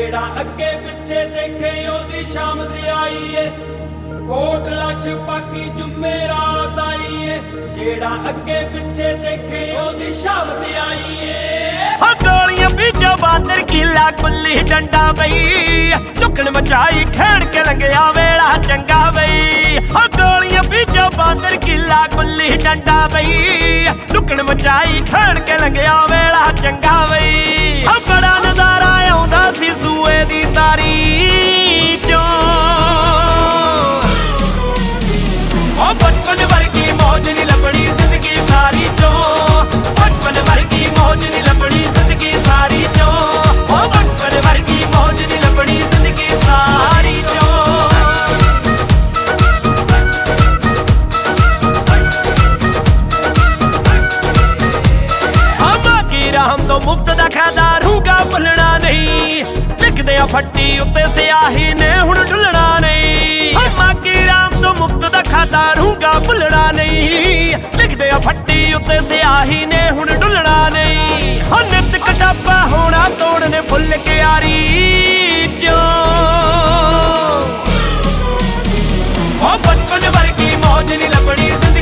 जेड़ा अगे पिछे देखे ओदी शामत आई है। कोटला छपाकी जुमेरात आई है। जेड़ा अगे पिछे देखे ओदी शामत आई है। गोलियां बीचो बांदर किला गुल्ली डंडा बई चुकन मचाई खेड़ के लंघिया वेला चंगा बई। गोलियां बीचो बांदर किला गुल्ली डंडा बई चुकन मचाई खेड़ के लंघिया वेला चंगा बई। बड़ा नजारा आउंदा सी सूए दी तारी चों बचपन वर्गी मौज नहीं लभणी जिंदगी सारी चों। बचपन वर्गी मौज नहीं लभणी जिंदगी सारी चों। बचपन वर्गी मौज नहीं लभणी जिंदगी सारी चों। हम तो मुफ्त दा खादा रूगा भुलना नहीं। लिखदे आ फट्टी उत्ते स्याही ने हुण ढुलना नहीं। मागी राम तो मुफ्त दा खादा रूगा भुलना नहीं। लिखदे आ फट्टी उत्ते स्याही ने हुण ढुलना नहीं। नित कटापा होना तोड़ने फुल क्यारी चों। बचपन वर्गी मौज नहीं लभणी।